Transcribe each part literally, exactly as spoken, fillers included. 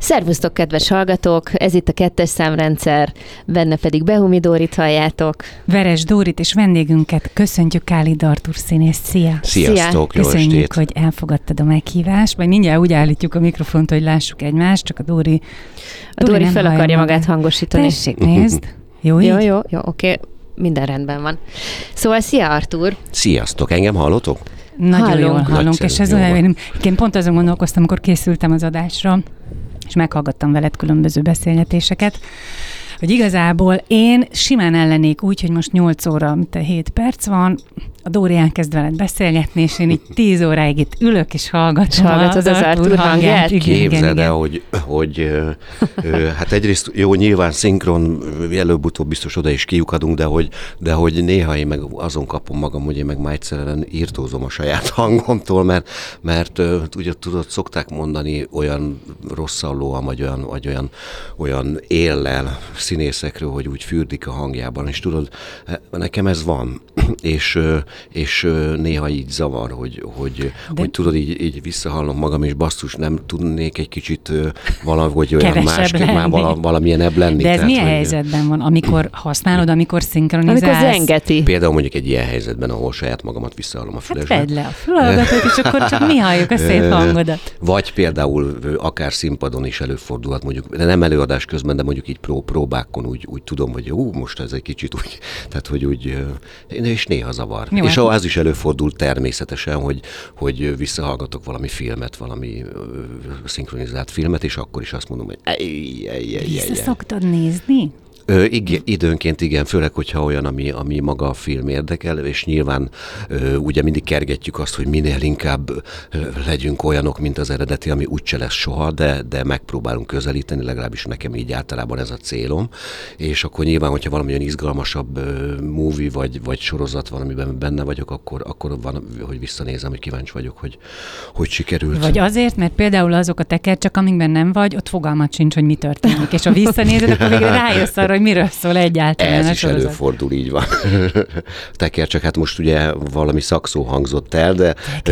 Szervusztok, kedves hallgatók! Ez itt a kettes számrendszer, benne pedig Behumi Dórit halljátok. Veres Dórit és vendégünket köszöntjük, Kálid Artúr színészt. Szia! Sziasztok, jó Köszönjük, estét. hogy elfogadtad a meghívást. Majd mindjárt úgy állítjuk a mikrofont, hogy lássuk egymást, csak a Dóri... A Dóri, Dóri fel akarja magát hangosítani. Tessék, nézd! Jó, így? Jó, jó, jó, oké. Minden rendben van. Szóval szia, Artúr! Sziasztok, engem hallotok? Nagyon Hallunk. jól hallunk, Nagyszerű, és ez jó olyan, van. én, én pont azon gondolkoztam, amikor készültem az adásra, és meghallgattam veled különböző beszélgetéseket, hogy igazából én simán ellenék úgy, hogy most nyolc óra, mint a hét perc van, a Dóri elkezd veled beszélgetni, és én így tíz óráig itt ülök, és hallgatom Hallgatod az Artúr hangját? Igen, igen, Képzeld el, igen. hogy, hogy ö, ö, hát egyrészt jó, nyilván szinkron, előbb-utóbb biztos oda is kiukadunk, de hogy, de hogy néha én meg azon kapom magam, hogy én meg már egyszerűen írtózom a saját hangomtól, mert, mert ö, ugye tudod, szokták mondani olyan rosszallóan, vagy olyan, vagy olyan, olyan éllel színészekről, hogy úgy fürdik a hangjában, és tudod, nekem ez van, és, és néha így zavar, hogy, hogy, hogy tudod, így, így visszahallom magam, és basszus, nem tudnék egy kicsit valahogy olyan másképp, már vala, valamilyenebb lenni. De ez tehát, milyen hogy, helyzetben van? Amikor használod, amikor szinkronizálsz? Amikor zengeti. Például mondjuk egy ilyen helyzetben, ahol saját magamat visszahallom a Hát fülesbe. vedd le a fülhallgatót, és akkor csak mi halljuk a szép hangodat. Vagy például akár színpadon is előfordulhat, mondjuk, de nem előadás közben, de mondjuk így pró, próbákon úgy, úgy tudom, hogy ú, most ez egy kicsit úgy, tehát hogy úgy, és néha zavar. Jó, és hát... az is előfordul természetesen, hogy, hogy visszahallgatok valami filmet, valami szinkronizált filmet, és akkor is azt mondom, hogy ej, ej, ej, ej, Vissza ej. szoktad nézni? Ö, igen, időnként igen, főleg, hogyha olyan, ami, ami maga a film érdekel, és nyilván ö, ugye mindig kergetjük azt, hogy minél inkább ö, legyünk olyanok, mint az eredeti, ami úgyse lesz soha, de, de megpróbálunk közelíteni, legalábbis nekem így általában ez a célom, és akkor nyilván, hogyha valami olyan izgalmasabb ö, movie vagy, vagy sorozat van, amiben benne vagyok, akkor, akkor van, hogy visszanézem, hogy kíváncsi vagyok, hogy hogy sikerült. Vagy azért, mert például azok a tekercsek, amikben nem vagy, ott fogalmat sincs, hogy mi történik, és ha visszanézed, akkor végre rájössz arra, hogy miről szól egyáltalán Ez a is sorozat. előfordul, így van. Tekercsek, hát most ugye valami szakszó hangzott el, de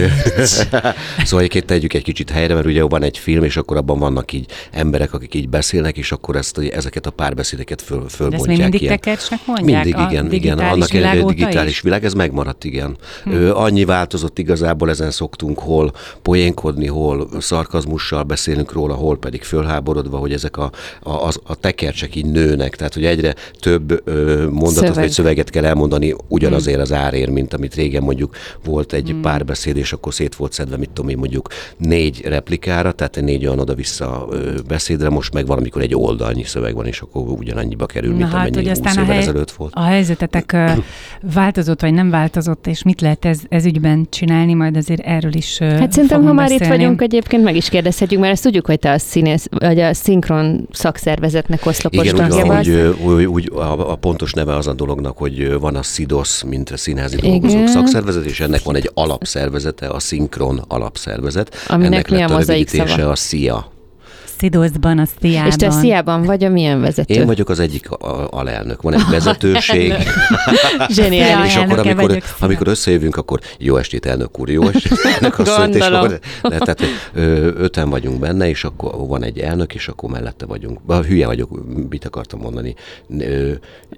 szóval egyébként tegyük egy kicsit helyre, mert ugye van egy film, és akkor abban vannak így emberek, akik így beszélnek, és akkor ezt, ezeket a párbeszédeket föl, fölbontják. De ezt még mindig ilyen. tekercsnek mondják? Mindig, igen, igen. Annak egy digitális világ, ez megmaradt, igen. Hm. Annyi változott igazából, ezen szoktunk hol poénkodni, hol szarkazmussal beszélünk róla, hol pedig fölháborodva, hogy ezek a, a, a, a tekercsek így nőnek, tehát hogy egyre több ö, mondatot Szöveg. vagy szöveget kell elmondani ugyanazért az árért, mint amit régen mondjuk volt egy hmm. párbeszéd, és akkor szét volt szedve, mit tudom én, mondjuk négy replikára, tehát egy négy olyan oda-vissza ö, beszédre, most meg valamikor egy oldalnyi szöveg van, és akkor ugyanannyiba kerül, Na mint hát, amennyi hogy húsz aztán a, évvel hely, ezelőtt volt. a helyzetetek ö, változott, vagy nem változott, és mit lehet ez, ez ügyben csinálni, majd azért erről is ö, Hát szerintem, ha már beszélni. itt vagyunk, egyébként meg is kérdezhetjük, mert ezt tudjuk, hogy te a színész, vagy a szinkron szakszervezetnek oszlopos Igen, tagja úgy, vagy. úgy, úgy, úgy a, a pontos neve az a dolognak, hogy van a SZIDOSZ, mint a Színházi Igen. Dolgozók Szakszervezet, és ennek van egy alapszervezete, a Szinkron Alapszervezet. Aminek ennek mi a lett mozaik rövidítése szava? a SZIA. Szidoszban, a Sziában. És te Sziában vagy a milyen vezető? Én vagyok az egyik a- alelnök. Van egy vezetőség. Zseniális. És akkor, elnöke amikor, vagyok, szia. amikor összejövünk, akkor jó estét, elnök úr, jó estét, elnök asszony, és Gondolom. akkor, de, tehát ö, öten vagyunk benne, és akkor van egy elnök, és akkor mellette vagyunk. Ba, hülye vagyok, mit akartam mondani. Ö,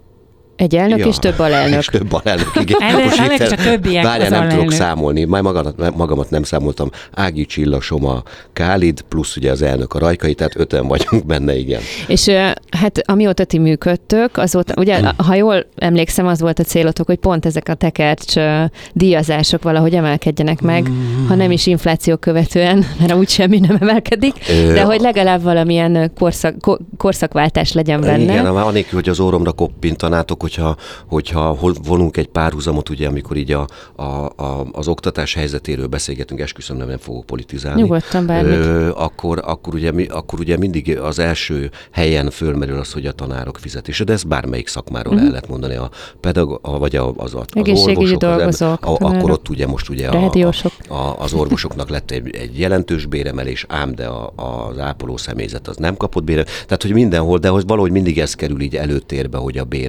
Egy elnök Ja, és több alelnök. És több alelnök, igen. Elnök- Most elnök hirtelen- csak többiek Várjál, az nem tudok alelnök. számolni. Majd magamat, magamat nem számoltam. Ági, Csilla, Soma, Kálid, plusz ugye az elnök a Rajkai, tehát öten vagyunk benne, igen. És ö, hát amióta ti működtök, azóta, ugye, ha jól emlékszem, az volt a célotok, hogy pont ezek a tekercs ö, díjazások valahogy emelkedjenek meg, ha nem is infláció követően, mert úgy semmi nem emelkedik, Ö, de hogy legalább valamilyen ö, korszak, ko- korszakváltás legyen benne. Igen, anélkül, hogy az orromra koppintanátok, hogyha, hogyha hol- vonunk egy párhuzamot, ugye, amikor így a, a, a, az oktatás helyzetéről beszélgetünk, esküszöm, nem, nem fogok politizálni. Nyugodtan bármit. Ö, akkor, akkor, ugye, mi- akkor ugye mindig az első helyen fölmerül az, hogy a tanárok fizetése, de ezt bármelyik szakmáról Mhm. el lehet mondani, a pedagóg, vagy a, az, az Egészségügyi orvosok, az, dolgozók, a, tanárok, akkor ott ugye most ugye a, rádiósok. a, a, az orvosoknak lett egy, egy jelentős béremelés, ám de a, az ápoló személyzet az nem kapott béremelést. Tehát, hogy mindenhol, de hogy valahogy mindig ez kerül így előtérbe, hogy a bér, a bér, a bér.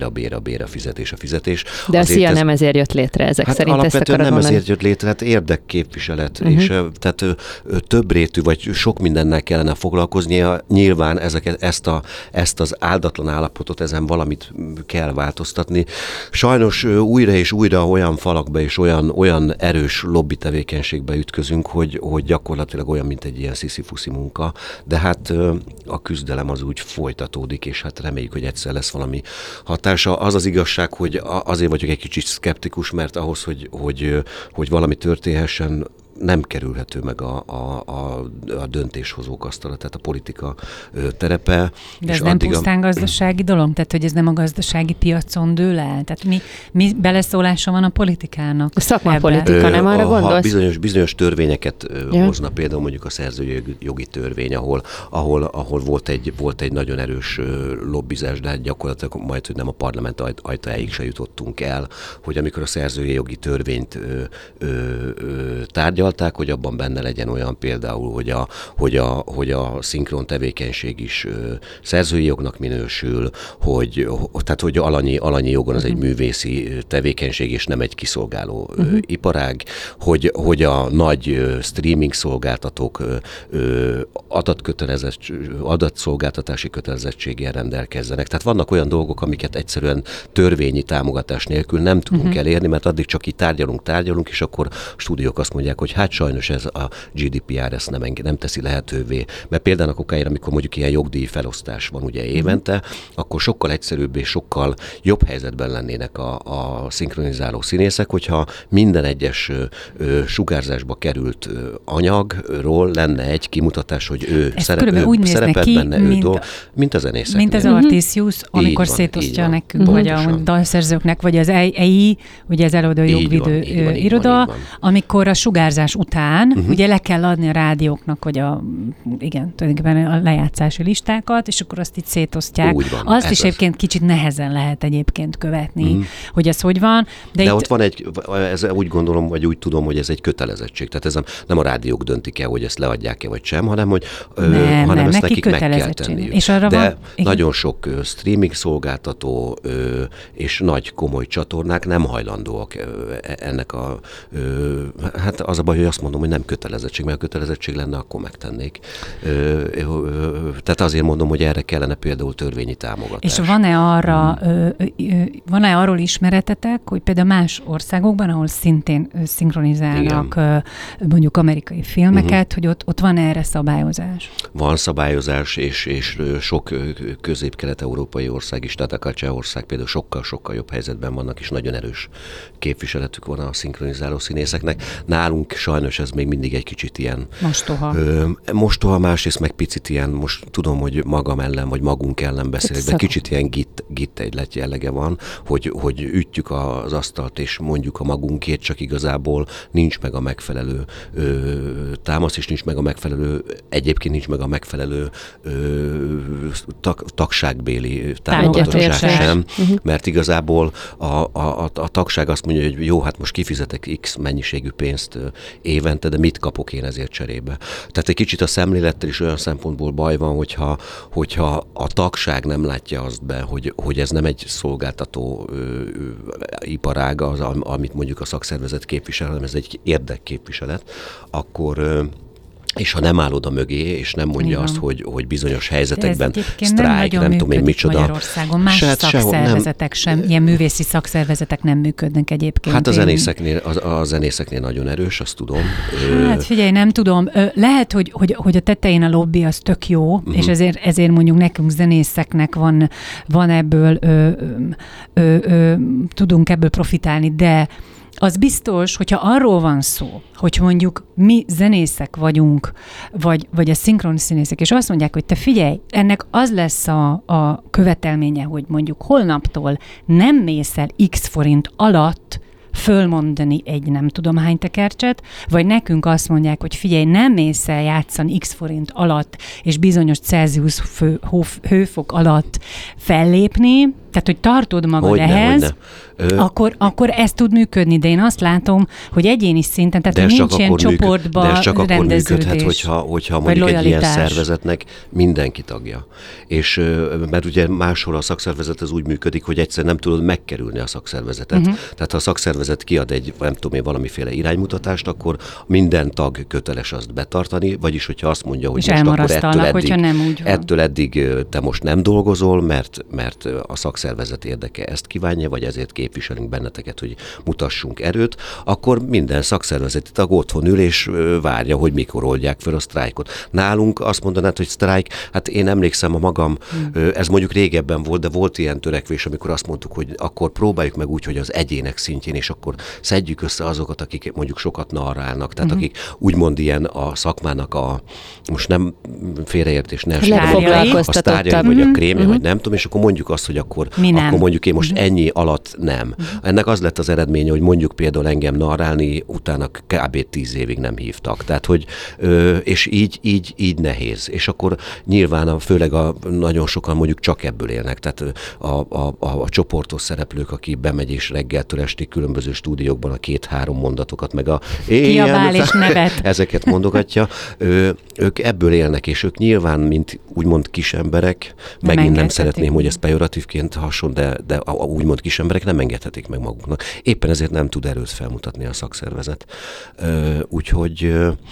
bér, a fizetés, a fizetés. De a szia ez, nem ezért jött létre, ezek hát szerint ezt akarod nem mondani? ezért jött létre, hát érdekképviselet, uh-huh. és tehát több rétű, vagy sok mindennel kellene foglalkoznia. Nyilván ezeket, ezt, a, ezt az áldatlan állapotot, ezen valamit kell változtatni. Sajnos újra és újra olyan falakba és olyan, olyan erős lobby tevékenységbe ütközünk, hogy, hogy gyakorlatilag olyan, mint egy ilyen sziszifuszi munka, de hát a küzdelem az úgy folytatódik, és hát reméljük, hogy egyszer lesz valami hatása. Az az igazság, hogy azért vagyok egy kicsit szkeptikus, mert ahhoz, hogy, hogy, hogy valami történhessen, nem kerülhető meg a, a, a, a döntéshozók asztala, tehát a politika ö, terepe. De ez nem pusztán a... gazdasági dolog? Tehát, hogy ez nem a gazdasági piacon dől el? Tehát mi, mi beleszólása van a politikának? A szakmapolitika, nem arra gondolsz? Ha bizonyos, bizonyos törvényeket ja. hozna, például mondjuk a szerzői jogi törvény, ahol, ahol, ahol volt, egy, volt egy nagyon erős lobbizás, de gyakorlatilag majd, hogy nem a parlament ajtajáig se jutottunk el, hogy amikor a szerzői jogi törvényt ö, ö, ö, tárgyal, hogy abban benne legyen olyan például, hogy a, hogy a, hogy a szinkron tevékenység is ö, szerzői jognak minősül, hogy, tehát hogy alanyi, alanyi jogon az uh-huh. egy művészi tevékenység, és nem egy kiszolgáló uh-huh. ö, iparág, hogy, hogy a nagy ö, streaming szolgáltatók ö, ö, adatszolgáltatási kötelezettséggel rendelkezzenek. Tehát vannak olyan dolgok, amiket egyszerűen törvényi támogatás nélkül nem tudunk uh-huh. elérni, mert addig csak így tárgyalunk, tárgyalunk, és akkor a stúdiók azt mondják, hogy hát sajnos ez a gé dé pé er ezt nem, enged, nem teszi lehetővé. Mert például a kokáért, amikor mondjuk ilyen jogdíj felosztás van ugye évente, mm. akkor sokkal egyszerűbb és sokkal jobb helyzetben lennének a, a szinkronizáló színészek, hogyha minden egyes ö, ö, sugárzásba került ö, anyagról lenne egy kimutatás, hogy ő, szerep, ő úgy szerepet ki, benne, mint, ő dolg, mint a zenészeknél. Mint az Artisius, amikor van, szétosztja nekünk, mm-hmm. vagy a dalszerzőknek, vagy az e i, ugye az előadó jogvédő iroda, amikor a sugárzás után uh-huh. ugye le kell adni a rádióknak, hogy a, igen, tulajdonképpen a lejátszási listákat, és akkor azt így szétosztják. Van, azt is egyébként kicsit nehezen lehet egyébként követni, uh-huh. hogy ez hogy van. De, de itt... ott van egy, ez úgy gondolom, vagy úgy tudom, hogy ez egy kötelezettség. Tehát ez nem, nem a rádiók döntik el, hogy ezt leadják-e vagy sem, hanem, hogy nem, ö, hanem nem, ezt nekik nekik meg kell tenniük. És arra de van, nagyon sok ö, streaming szolgáltató ö, és nagy komoly csatornák nem hajlandóak ö, ennek a ö, hát az a baj, hogy azt mondom, hogy nem kötelezettség, mert a kötelezettség lenne, akkor megtennék. Ö, ö, tehát azért mondom, hogy erre kellene például törvényi támogatás. És van-e arra, hmm. ö, ö, van-e arról ismeretetek, hogy például más országokban, ahol szintén szinkronizálnak ö, mondjuk amerikai filmeket, uh-huh. hogy ott, ott van erre szabályozás? Van szabályozás, és, és sok közép-kelet-európai ország is, tehát akár Csehország például sokkal-sokkal jobb helyzetben vannak, és nagyon erős képviseletük van a szinkronizáló színészeknek. Nálunk sajnos ez még mindig egy kicsit ilyen... Mostoha. Ö, mostoha, másrészt meg picit ilyen, most tudom, hogy magam ellen, vagy magunk ellen beszélek, de kicsit ilyen git, git egylet jellege van, hogy, hogy ütjük az asztalt, és mondjuk a magunkét, csak igazából nincs meg a megfelelő ö, támasz, és nincs meg a megfelelő, egyébként nincs meg a megfelelő ö, tag, tagságbéli támogatottság sem, uh-huh. mert igazából a, a, a, a tagság azt mondja, hogy jó, hát most kifizetek X mennyiségű pénzt évente, de mit kapok én ezért cserébe? Tehát egy kicsit a szemlélettel is olyan szempontból baj van, hogyha, hogyha a tagság nem látja azt be, hogy, hogy ez nem egy szolgáltató ö, ö, iparág, az, amit mondjuk a szakszervezet képvisel, hanem ez egy érdekképviselet, akkor ö, és ha nem áll oda mögé, és nem mondja igen. azt, hogy, hogy bizonyos helyzetekben sztrájk, nem, nem tudom én micsoda. Magyarországon más Sát, szakszervezetek sem, sem, ilyen művészi szakszervezetek nem működnek egyébként. Hát a zenészeknél, a, a zenészeknél nagyon erős, azt tudom. Hát figyelj, nem tudom. Lehet, hogy, hogy, hogy a tetején a lobby az tök jó, uh-huh. és ezért, ezért mondjuk nekünk zenészeknek van, van ebből, ö, ö, ö, tudunk ebből profitálni, de az biztos, hogyha arról van szó, hogy mondjuk mi zenészek vagyunk, vagy, vagy a szinkron színészek, és azt mondják, hogy te figyelj, ennek az lesz a, a követelménye, hogy mondjuk holnaptól nem mész el X forint alatt fölmondani egy nem tudom hány tekercset, vagy nekünk azt mondják, hogy figyelj, nem mész el játszani X forint alatt, és bizonyos Celsius fő, hó, hőfok alatt fellépni, tehát hogy tartod magad Hogyne, ehhez, hogyne. Ö... Akkor, akkor ez tud működni, de én azt látom, hogy egyéni szinten, tehát hogy nincs ilyen csoportba De ez csak akkor működhet, hogyha, hogyha mondjuk lojalitás. Egy ilyen szervezetnek mindenki tagja. És mert ugye máshol a szakszervezet az úgy működik, hogy egyszer nem tudod megkerülni a szakszervezetet. Uh-huh. Tehát ha a szakszervezet kiad egy, nem tudom én, valamiféle iránymutatást, akkor minden tag köteles azt betartani, vagyis hogyha azt mondja, hogy most akkor ettől eddig, nem úgy ettől eddig te most nem dolgozol, mert, mert a szakszervezet érdeke ezt kívánja, vagy ezért képviselünk benneteket, hogy mutassunk erőt, akkor minden szakszervezeti tag otthon ül és várja, hogy mikor oldják fel a sztrájkot. Nálunk azt mondanád, hogy sztrájk, hát én emlékszem a magam, hmm. ez mondjuk régebben volt, de volt ilyen törekvés, amikor azt mondtuk, hogy akkor próbáljuk meg úgy, hogy az egyének szintjén, és akkor szedjük össze azokat, akik mondjuk sokat narrálnak, tehát hmm. akik úgymond ilyen a szakmának a, most nem félreértés, ne a sztárjai, vagy a krémje, hmm. vagy nem tudom, és akkor mondjuk azt, hogy akkor, akkor mondjuk én most hmm. ennyi alatt nem. Hmm. Ennek az lett az eredménye, hogy mondjuk például engem narrálni, utána kb. tíz évig nem hívtak. Tehát, hogy, és így, így, így nehéz. És akkor nyilván a, főleg a, nagyon sokan mondjuk csak ebből élnek. Tehát a, a, a, a csoportos szereplők, aki bemegy és reggeltől estig különböző stúdiókban a két-három mondatokat, meg a kiabál és nevet. Ezeket mondogatja. Ő, ők ebből élnek, és ők nyilván, mint úgymond kisemberek, nem megint nem szeretném, hogy ez pejoratívként hason, de, de a, a úgymond kisemberek nem engedhetik meg maguknak. Éppen ezért nem tud erőt felmutatni a szakszervezet. Úgyhogy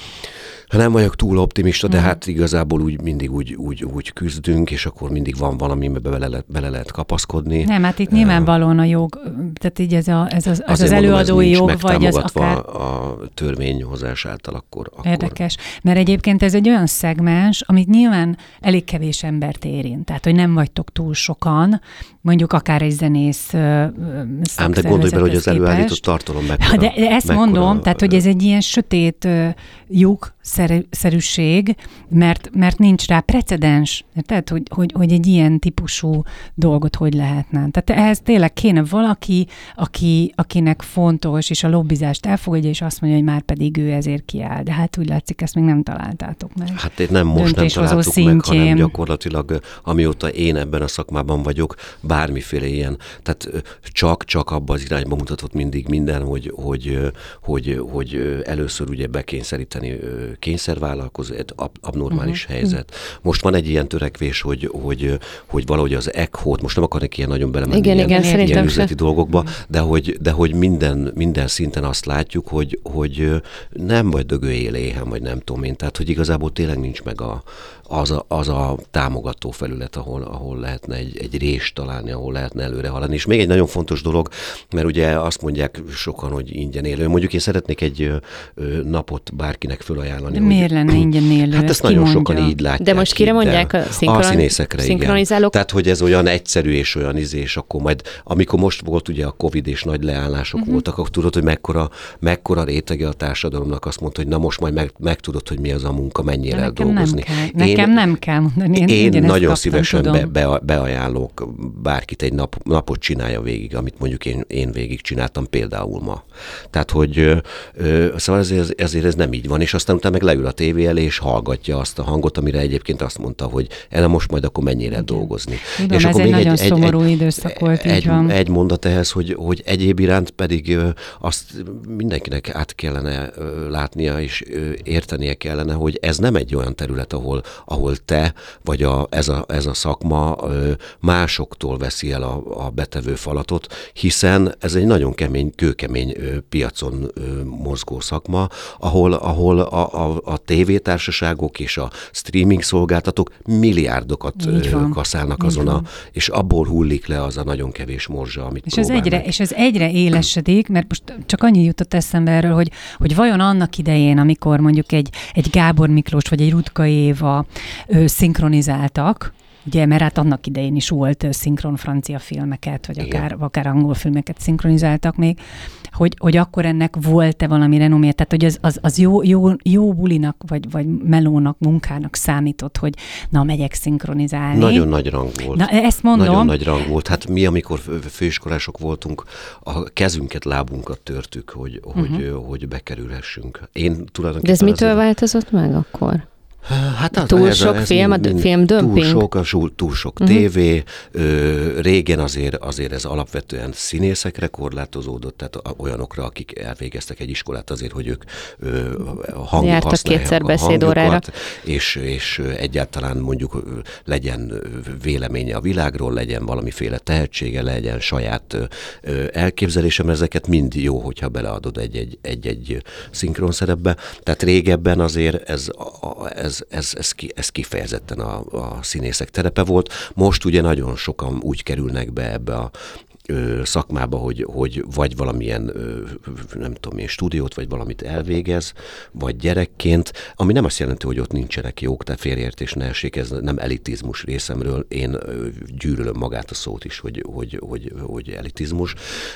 nem vagyok túl optimista, de hát igazából úgy mindig úgy, úgy, úgy küzdünk, és akkor mindig van valami, amiben bele, le, bele lehet kapaszkodni. Nem, hát itt nyilvánvalóan a jog, tehát így ez, a, ez az, az, az előadói mondom, jog, vagy az akár... a törvényhozás által, akkor, akkor... Érdekes, mert egyébként ez egy olyan szegmens, amit nyilván elég kevés embert érint. Tehát, hogy nem vagytok túl sokan, mondjuk akár egy zenész szakszervezethez Ám de gondolj bele, hogy az előállított tartalom mekkora. De, de ezt mekkora, mondom, tehát, hogy ez egy ilyen sötét lyuk, szerűség, mert, mert nincs rá precedens, tehát, hogy, hogy, hogy egy ilyen típusú dolgot hogy lehetne. Tehát ehhez tényleg kéne valaki, aki, akinek fontos, és a lobbizást elfogadja, és azt mondja, hogy már pedig ő ezért kiáll. De hát úgy látszik, ezt még nem találtátok meg. Hát én nem most nem találtuk meg, hanem gyakorlatilag amióta én ebben a szakmában vagyok, bármiféle ilyen, tehát csak-csak abba az irányba mutatott mindig minden, hogy, hogy, hogy, hogy először ugye bekényszeríteni kényszervállalkozó, ab, abnormális uh-huh. helyzet. Most van egy ilyen törekvés, hogy, hogy, hogy valahogy az E C H-t, most nem akarnék ilyen nagyon belemenni igen, ilyen, igen, ilyen üzleti se. dolgokba, de hogy, de hogy minden, minden szinten azt látjuk, hogy, hogy nem vagy dögöljél éhen, vagy nem tudom én, tehát hogy igazából tényleg nincs meg a, az, a, az a támogató felület, ahol, ahol lehetne egy, egy rést találni, ahol lehetne előre haladni. És még egy nagyon fontos dolog, mert ugye azt mondják sokan, hogy ingyen élő. Mondjuk én szeretnék egy ö, napot bárkinek fölajánlani. De miért lenne ingyen élő? Hát ezt nagyon mondja. Sokan így látják. De most kire mondják a, szinkron... a színészekre, szinkronizálók? Tehát, hogy ez olyan egyszerű és olyan izé, és akkor majd, amikor most volt ugye a Covid és nagy leállások uh-huh. voltak, akkor tudod, hogy mekkora, mekkora rétege a társadalomnak azt mondta, hogy na most majd meg, megtudod, hogy mi az a munka, mennyire el dolgozni. Nem Nekem nem kell mondani. Én, én nagyon szívesen be, be, beajánlok, bárkit egy nap, napot csinálja végig, amit mondjuk én, én végig csináltam például ma. Tehát, hogy ö, szóval ezért, ezért ez nem így van, és aztán utána meg leül a tévé elé, és hallgatja azt a hangot, amire egyébként azt mondta, hogy ellen most majd akkor mennyire dolgozni. Tudom, és ez akkor egy még nagyon egy, szomorú egy, időszak volt, egy, így van. Egy mondat ehhez, hogy, hogy egyéb iránt pedig ö, azt mindenkinek át kellene ö, látnia, és ö, értenie kellene, hogy ez nem egy olyan terület, ahol, ahol te, vagy a, ez, a, ez a szakma ö, másoktól veszi el a, a betevő falatot, hiszen ez egy nagyon kemény, kőkemény ö, piacon ö, mozgó szakma, ahol, ahol a, a, a tévétársaságok és a streaming szolgáltatók milliárdokat ö, kaszálnak Így azon van. a, és abból hullik le az a nagyon kevés morzsa, amit és ez egyre, És ez egyre élesedik, mert most csak annyi jutott eszembe erről, hogy, hogy vajon annak idején, amikor mondjuk egy, egy Gábor Miklós vagy egy Rutka Éva ö, szinkronizáltak, ugye, mert hát annak idején is volt szinkron francia filmeket, vagy akár, akár angol filmeket szinkronizáltak még, hogy, hogy akkor ennek volt-e valami renomé, tehát hogy az, az, az jó, jó, jó bulinak, vagy, vagy melónak, munkának számított, hogy na, megyek szinkronizálni. Nagyon nagy rang volt. Na, ezt mondom. Nagyon nagy rang volt. Hát mi, amikor főiskolások voltunk, a kezünket, lábunkat törtük, hogy, uh-huh. hogy, hogy bekerülhessünk. Én tulajdonképpen... De ez mitől azért... változott meg akkor? Hát az, túl ez, sok ez film, mind, a film dömping? Túl sok, túl sok uh-huh. tévé. Ö, régen azért, azért ez alapvetően színészekre korlátozódott, tehát olyanokra, akik elvégeztek egy iskolát azért, hogy ők ö, hang, jártak kétszer a beszédórára. És, és egyáltalán mondjuk legyen véleménye a világról, legyen valamiféle tehetsége, legyen saját ö, elképzelése, mert ezeket mind jó, hogyha beleadod egy-egy, egy-egy szinkron szerepbe. Tehát régebben azért ez, ez, ez, ez, ez kifejezetten a, a színészek terepe volt. Most ugye nagyon sokan úgy kerülnek be ebbe a ö, szakmába, hogy, hogy vagy valamilyen, ö, nem tudom én, stúdiót, vagy valamit elvégez, vagy gyerekként, ami nem azt jelenti, hogy ott nincsenek jók, tehát félreértés ne essék, ez nem elitizmus részemről, én ö, gyűlölöm magát a szót is, hogy, hogy, hogy, hogy elitizmus.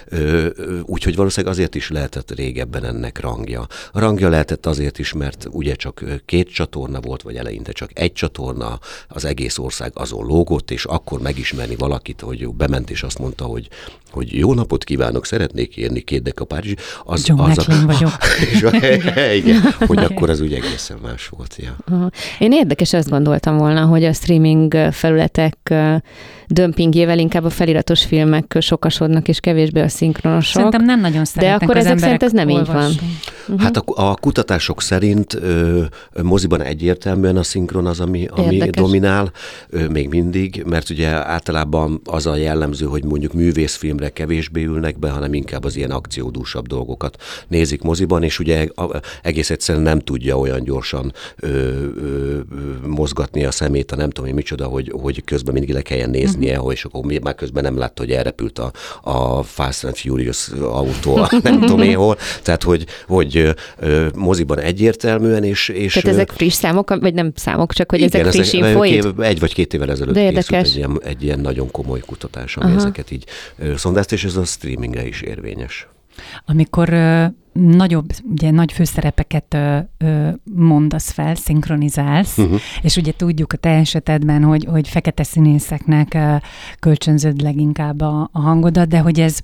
Úgyhogy valószínűleg azért is lehetett régebben ennek rangja. A rangja lehetett azért is, mert ugye csak két csatorna volt, vagy eleinte csak egy csatorna, az egész ország azon lógott, és akkor megismerni valakit, hogy bement, és azt mondta, hogy hogy jó napot kívánok, szeretnék érni két deka Párizsi. Az, John az McLean a, vagyok. És, igen, hogy akkor az úgy egészen más volt. Ja. Aha. Én érdekes, azt gondoltam volna, hogy a streaming felületek dömpingjével inkább a feliratos filmek sokasodnak, és kevésbé a szinkronosok. Szerintem nem nagyon szeretnek de akkor az ezek szerint ez nem olvasni. így van. Uh-huh. Hát a, a kutatások szerint ö, moziban egyértelműen a szinkron az, ami, ami dominál, ö, még mindig, mert ugye általában az a jellemző, hogy mondjuk művészfilmre kevésbé ülnek be, hanem inkább az ilyen akciódúsabb dolgokat nézik moziban, és ugye egész egyszerűen nem tudja olyan gyorsan ö, ö, mozgatni a szemét, a nem tudom én micsoda, hogy, hogy közben mindig le kelljen néznie, uh-huh. és akkor már közben nem látta, hogy elrepült a, a Fast and Furious autó, nem tudom én hol, tehát hogy, hogy ö, moziban egyértelműen, és... és tehát ezek friss számok, vagy nem számok, csak hogy igen, ezek friss infóid? Egy vagy két évvel ezelőtt készült egy ilyen, egy ilyen nagyon komoly kutatás, ami Aha. ezeket így szondázt, és ez a streamingre is érvényes. Amikor ö, nagyobb, ugye nagy főszerepeket ö, ö, mondasz fel, szinkronizálsz, uh-huh. és ugye tudjuk a te esetedben, hogy, hogy fekete színészeknek ö, kölcsönzöd leginkább a, a hangodat, de hogy ez,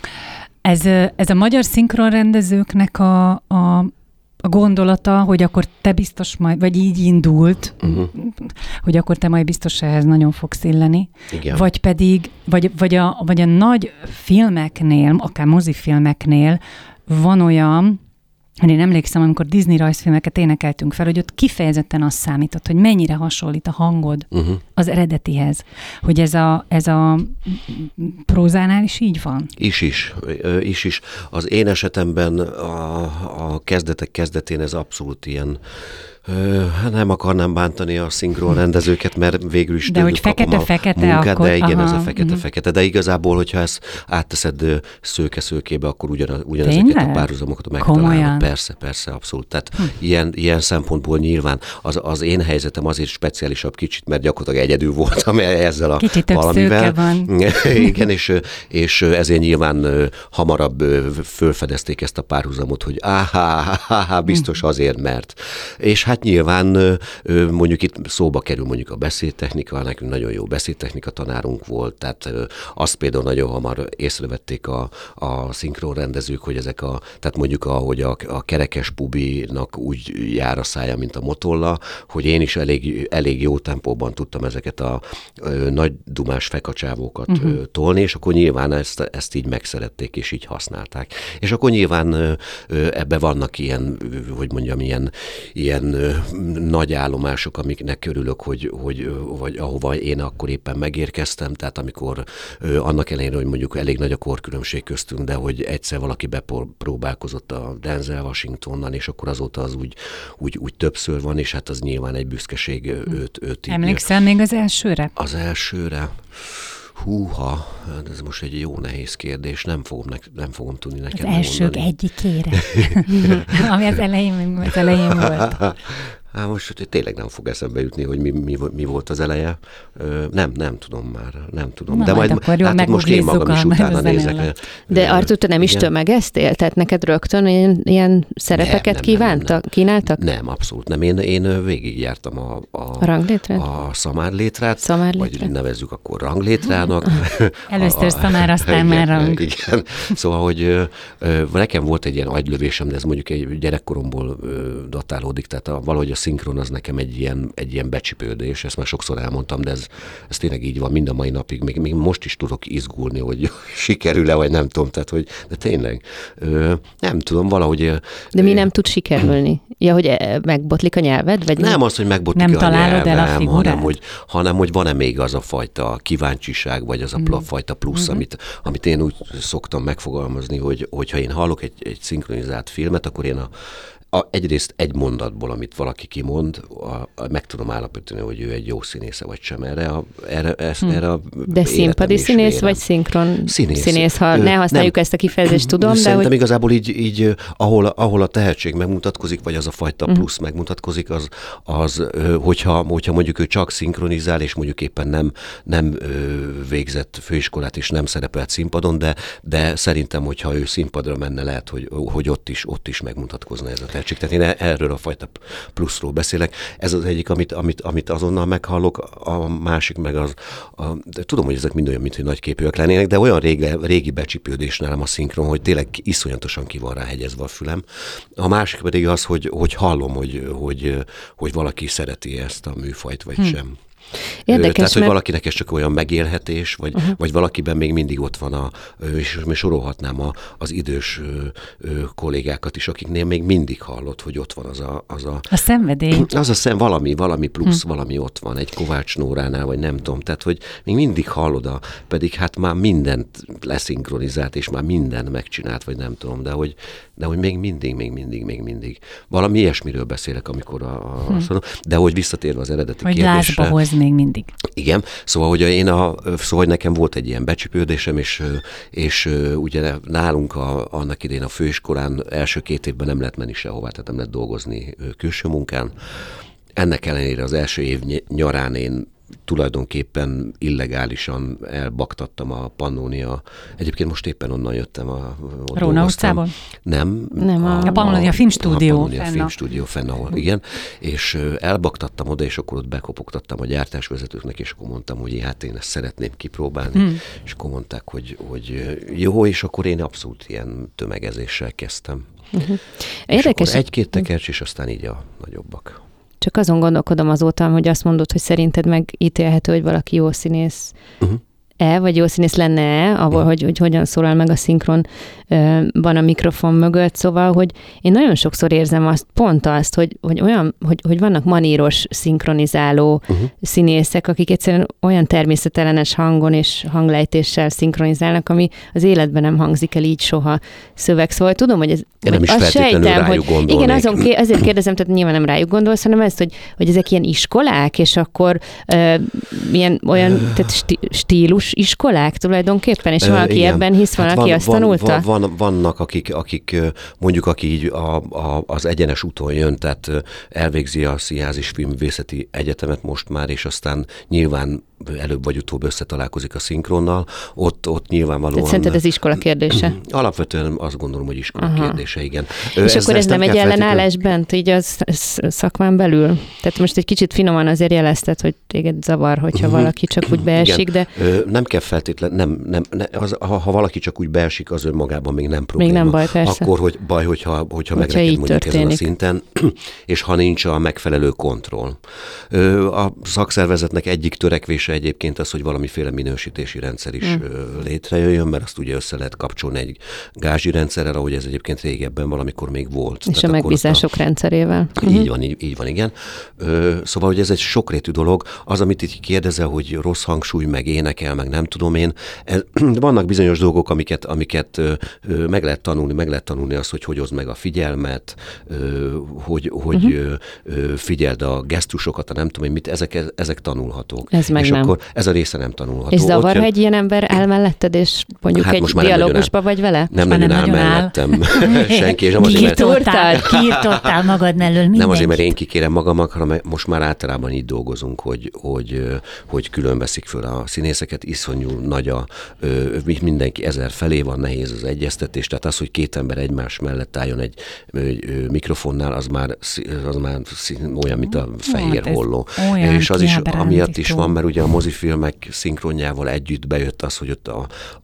ez, ez a magyar szinkronrendezőknek a, a a gondolata, hogy akkor te biztos majd, vagy így indult, uh-huh. hogy akkor te majd biztos ehhez nagyon fogsz illeni. Igen. Vagy pedig, vagy, vagy, a, vagy a nagy filmeknél, akár mozifilmeknél van olyan, hogy én emlékszem, amikor Disney rajzfilmeket énekeltünk fel, hogy ott kifejezetten az számított, hogy mennyire hasonlít a hangod uh-huh. az eredetihez. Hogy ez a, ez a prózánál is így van? Is is. Is is. Az én esetemben a, a kezdetek kezdetén ez abszolút ilyen. Hát nem akarnám bántani a szinkron rendezőket, mert végül is de hogy fekete-fekete munkát, akkor... De igen, aha, ez a fekete-fekete. De igazából, hogyha ezt átteszed szőke-szőkébe, akkor ugyan, ugyanezeket a párhuzamokat megtalálod. Persze, persze, abszolút. Tehát hm. ilyen, ilyen szempontból nyilván az, az én helyzetem azért speciálisabb kicsit, mert gyakorlatilag egyedül voltam ezzel a kicsit valamivel. Van. Igen, és, és ezért nyilván hamarabb fölfedezték ezt a párhuzamot, hogy áhá, áhá, biztos azért, mert. És hát nyilván mondjuk itt szóba kerül mondjuk a beszédtechnika, nekünk nagyon jó beszédtechnika tanárunk volt, tehát azt például nagyon hamar észrevették a, a szinkronrendezők, hogy ezek a, tehát mondjuk ahogy a, a kerekes pubinak úgy jár a szája, mint a motolla, hogy én is elég, elég jó tempóban tudtam ezeket a ö, nagy dumás fekacsávókat uh-huh. ö, tolni, és akkor nyilván ezt, ezt így megszerették, és így használták. És akkor nyilván ö, ö, ebbe vannak ilyen, ö, hogy mondjam, ilyen, ilyen nagy állomások, amiknek örülök, hogy, hogy vagy ahova én akkor éppen megérkeztem, tehát amikor ö, annak ellenére, hogy mondjuk elég nagy a korkülönbség köztünk, de hogy egyszer valaki bepróbálkozott a Denzel Washingtonnal, és akkor azóta az úgy, úgy, úgy többször van, és hát az nyilván egy büszkeség őt, őt így. Emlékszel még az elsőre? Az elsőre? Húha, ez most egy jó nehéz kérdés, nem fogom, ne, nem fogom tudni neked az elsők egyikére, ami az elején, az elején volt. Hát most tényleg nem fog eszembe jutni, hogy mi, mi, mi volt az eleje. Ö, nem, nem tudom már, nem tudom. Na, de majd, majd látod, most én magam is utána nézek. De Artúr, te nem is tömegeztél? Tehát neked rögtön ilyen, ilyen szerepeket nem, nem, kívántak, nem, nem. kínáltak? Nem, abszolút nem. Én, én végigjártam a, a, a ranglétrát, a szamárlétrát, szamárlétrát, vagy nevezzük akkor ranglétrának. Először a, szamár, aztán már rang. Igen. Szóval, hogy ö, nekem volt egy ilyen agylövésem, de ez mondjuk egy gyerekkoromból ö, datálódik, tehát a, valahogy a szinkron az nekem egy ilyen, egy ilyen becsipődés, ezt már sokszor elmondtam, de ez, ez tényleg így van mind a mai napig, még, még most is tudok izgulni, hogy sikerül-e, vagy nem tudom, tehát hogy, de tényleg, ö, nem tudom, valahogy... De mi nem tud sikerülni? Ja, hogy megbotlik a nyelved? Vagy nem az, hogy megbotlik nem a találod nyelvem, el a figurát? hanem hogy, hanem, hogy van-e még az a fajta kíváncsiság, vagy az a mm. fajta plusz, mm-hmm. amit, amit én úgy szoktam megfogalmazni, hogy, hogyha én hallok egy, egy szinkronizált filmet, akkor én a A, egyrészt egy mondatból, amit valaki kimond, a, a, meg tudom állapítani, hogy ő egy jó színésze, vagy sem. Erre a, erre, ezt, hmm. erre a De színpadi színész, vérem. Vagy szinkron színész? színész ha ö, ne használjuk nem. Ezt a kifejezést, tudom. Szerintem de hogy... igazából így, így ahol, ahol a tehetség megmutatkozik, vagy az a fajta plusz hmm. megmutatkozik, az, az hogyha, hogyha mondjuk ő csak szinkronizál, és mondjuk éppen nem, nem végzett főiskolát, és nem szerepelt színpadon, de, de szerintem, hogyha ő színpadra menne, lehet, hogy, hogy ott is, ott is megmutatkozna ez a tehetség. Tehát én erről a fajta pluszról beszélek. Ez az egyik, amit, amit, amit azonnal meghallok, a másik meg az, a, de tudom, hogy ezek mind olyan, mint hogy nagyképűek lennének, de olyan régi, régi becsipődés nálam a szinkron, hogy tényleg iszonyatosan ki van rá hegyezve a fülem. A másik pedig az, hogy, hogy hallom, hogy, hogy, hogy valaki szereti ezt a műfajt, vagy hm. sem. Érdekes, Tehát, hogy mert... valakinek ez csak olyan megélhetés, vagy, uh-huh. vagy valakiben még mindig ott van, a, és sorolhatnám a, az idős ö, ö, kollégákat is, akiknél még mindig hallott, hogy ott van az a... Az a, a szenvedély. Az a szem, valami, valami plusz, hm. valami ott van, egy Kovács Nóránál, vagy nem tudom, tehát, hogy még mindig hallod, a, pedig hát már mindent leszinkronizált, és már minden megcsinált, vagy nem tudom, de hogy, de hogy még mindig, még mindig, még mindig. Valami ilyesmiről beszélek, amikor a, a hm. azt mondom, de hogy visszatérve az eredeti hogy kérdésre... Hogy lázba még mindig. Igen, szóval, hogy én a, szóval nekem volt egy ilyen becsipődésem, és, és ugye nálunk a, annak idén a főiskolán első két évben nem lehet menni sehová, tehát nem lehet dolgozni külső munkán. Ennek ellenére az első év nyarán én tulajdonképpen illegálisan elbaktattam a Pannónia. Egyébként most éppen onnan jöttem. A, Róna utcából? Nem. Nem, a, a Pannónia Filmstúdió. A Pannónia Filmstúdió fenn, ahol, igen. És elbaktattam oda, és akkor ott bekopogtattam a gyártásvezetőknek, és akkor mondtam, hogy hát én ezt szeretném kipróbálni. Hmm. És akkor mondták, hogy, hogy jó, és akkor én abszolút ilyen tömegezéssel kezdtem. Uh-huh. Érdekes. És akkor egy-két tekercs, és aztán így a nagyobbak. Csak azon gondolkodom azóta, hogy azt mondod, hogy szerinted megítélhető, hogy valaki jó színész uh-huh. e, vagy jó színész lenne-e, ahol, uh-huh. hogy, hogy hogyan szólal meg a szinkron van a mikrofon mögött, szóval, hogy én nagyon sokszor érzem azt, pont azt, hogy, hogy olyan, hogy, hogy vannak maníros szinkronizáló uh-huh. színészek, akik egyszerűen olyan természetellenes hangon és hanglejtéssel szinkronizálnak, ami az életben nem hangzik el így soha szöveg. Szóval tudom, hogy ez... Én nem is feltétlenül sejtem, rájuk hogy, gondolnék. Igen, azon ké, azért kérdezem, tehát nyilván nem rájuk gondolsz, hanem ezt, hogy, hogy ezek ilyen iskolák, és akkor uh, ilyen olyan tehát sti, stílus iskolák tulajdonképpen, és valaki uh, ebben hisz, van, hát aki van, azt van, tanulta? Van, van, vannak, akik, akik mondjuk, aki így a, a, az egyenes úton jön, tehát elvégzi a Színház- és Filmművészeti Egyetemet most már, és aztán nyilván előbb vagy utóbb összetalálkozik a szinkronnal, ott, ott nyilvánvalóan... Tehát szerinted ez iskola kérdése? Alapvetően azt gondolom, hogy iskola Aha. kérdése, igen. És ez, akkor ez nem egy ellenállás bent, így az, az szakmán belül? Tehát most egy kicsit finoman azért jelezted, hogy téged zavar, hogyha uh-huh. valaki csak úgy beesik, igen. de... Ö, nem kell feltétlen, nem, nem, ne, az, ha, ha valaki csak úgy beesik, az önmagában még nem probléma. Még nem baj, persze. Akkor hogy baj, hogyha, hogyha, hogyha megreked mondjuk ezen a szinten, és ha nincs a megfelelő kontroll. Ö, a szakszervezetnek egyik törekvése egyébként az, hogy valamiféle minősítési rendszer is mm. létrejöjjön, mert azt ugye össze lehet kapcsolni egy gázsi rendszerrel, ahogy ez egyébként régebben valamikor még volt. És Tehát a megbízások a... rendszerével. Így uh-huh. van, így, így van, igen. Ö, szóval, hogy ez egy sokrétű dolog. Az, amit itt kérdezel, hogy rossz hangsúly, meg énekel, meg nem tudom én, ez, vannak bizonyos dolgok, amiket, amiket ö, ö, meg lehet tanulni, meg lehet tanulni azt, hogy hogy hozd meg a figyelmet, ö, hogy, hogy uh-huh. ö, figyeld a gesztusokat, a nem tudom én mit, ezek, ezek tanulhatók. Ez meg és nem. Akkor ez a része nem tanulható. És zavar, ha egy ilyen ember áll melletted, és mondjuk hát egy dialógusba vagy vele? Nem nagyon áll mellettem senki. És nem kiirtottál, kiirtottál magad mellől mindenki. Nem azért, mert én kikérem magamat, hanem most már általában így dolgozunk, hogy, hogy, hogy külön veszik föl a színészeket, iszonyú nagy a, mindenki ezer felé van, nehéz az egyeztetés, tehát az, hogy két ember egymás mellett álljon egy mikrofonnál, az már, az már olyan, mint a fehér hát holló. És az is amiatt is van, mert ugye a mozifilmek szinkronjával együtt bejött az, hogy ott a, a,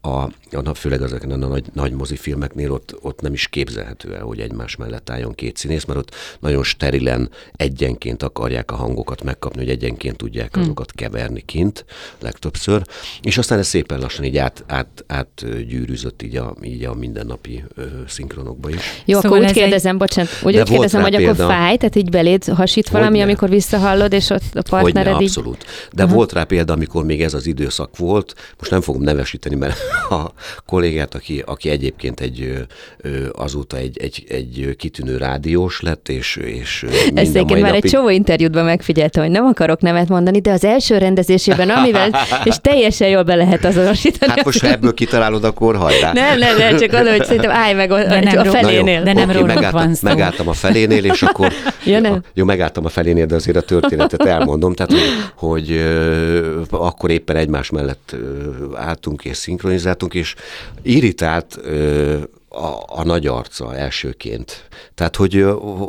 főleg ezeken a nagy, nagy mozifilmeknél ott, ott nem is képzelhető el, hogy egymás mellett álljon két színész, mert ott nagyon sterilen egyenként akarják a hangokat megkapni, hogy egyenként tudják azokat keverni kint legtöbbször, és aztán ez szépen lassan így át, át, átgyűrűzött így a, így a mindennapi ö, szinkronokba is. Jó, Szóval akkor úgy ez kérdezem, egy... bocsánat, úgy, úgy kérdezem, hogy példa... akkor fáj, tehát így beléd hasít valami, Hogyne. amikor visszahallod, és ott a partnered Hogyne, így... abszolút. De uh-huh. volt rá példa, amikor még ez az időszak volt, most nem fogom nevesíteni, mert a kollégát, aki, aki egyébként egy, azóta egy, egy, egy kitűnő rádiós lett, és, és ezt egyébként már napig... egy csomó interjútban megfigyeltem, hogy nem akarok nevet mondani, de az első rendezésében, amivel, és teljesen jól be lehet azonosítani. Hát most, ha ebből kitalálod, akkor hajrá. Nem, nem, nem, csak az, hogy szerintem állj meg a, a felénél. De nem okay, róluk megálltam, van szó. Megálltam a felénél, és akkor... Ja, nem. Jó, megálltam a felénél, de azért a történetet elmondom. Tehát, hogy, hogy ö, akkor éppen egymás mellett ö, álltunk és szinkronizáltunk, és irritált ö, a, a nagy arca elsőként. Tehát, hogy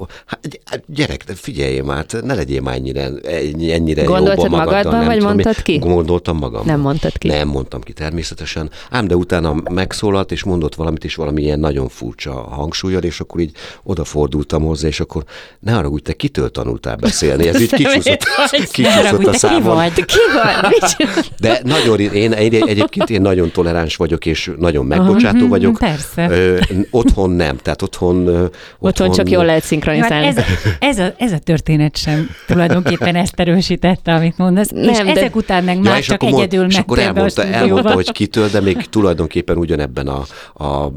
hát gyerek, figyeljél már, ne legyél már ennyire, ennyire Gondoltad magadban, magadban, vagy tudom, mondtad ki? Gondoltam magam. Nem mondtad ki? Nem mondtam ki természetesen. Ám de utána megszólalt, és mondott valamit, és valami ilyen nagyon furcsa hangsúlyal, és akkor így odafordultam hozzá, és akkor ne haragudj, te kitől tanultál beszélni? Ez így kicsúszott, kicsúszott a számon. Ki vagy? Ki vagy? De nagyon, én egyébként én nagyon toleráns vagyok, és nagyon megbocsátó uh, vagyok. Persze. Ö, otthon nem, tehát otthon... Otthon, otthon csak jól lehet szinkronizálni. Hát ez, ez, a, ez a történet sem tulajdonképpen ezt erősítette, amit mondasz, nem, és de... ezek után meg ja, már csak egyedül mond, mentél be a elmondta, elmondta, hogy kitől, de még tulajdonképpen ugyanebben a, a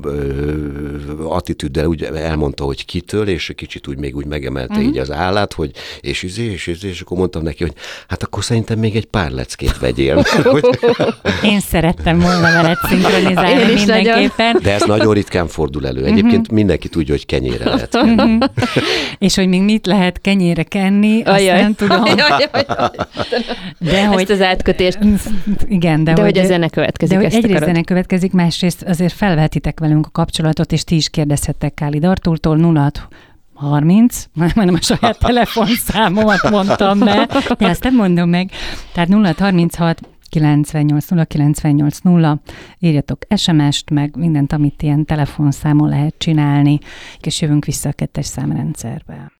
ö, attitűddel úgy elmondta, hogy kitől, és kicsit úgy még úgy megemelte uh-huh. így az állát, hogy és izé, és izé, és akkor mondtam neki, hogy hát akkor szerintem még egy pár leckét vegyél. Én szerettem volna veled szinkronizálni mindenképpen. De ez nagyon ritkán fordul elő. Egyébként uh-huh. mindenki tudja, hogy kenyére lehet kenni. Uh-huh. És hogy még mit lehet kenyére kenni, azt ajaj. Nem tudom. Ajaj, ajaj. De hogy, ezt az átkötést. Igen, de, de hogy, hogy a zene következik. De ezt hogy egyrészt akarod. zene következik, másrészt azért felvehetitek velünk a kapcsolatot, és ti is kérdezhettek Kálid Artúrtól nulla hat harminc, majdnem a saját telefonszámomat mondtam be, de azt nem mondom meg. Tehát nulla hat harminchat kilencvennyolc nulla kilencvennyolc nulla, írjatok es em est, meg mindent, amit ilyen telefonszámon lehet csinálni, és jövünk vissza a kettes számrendszerbe.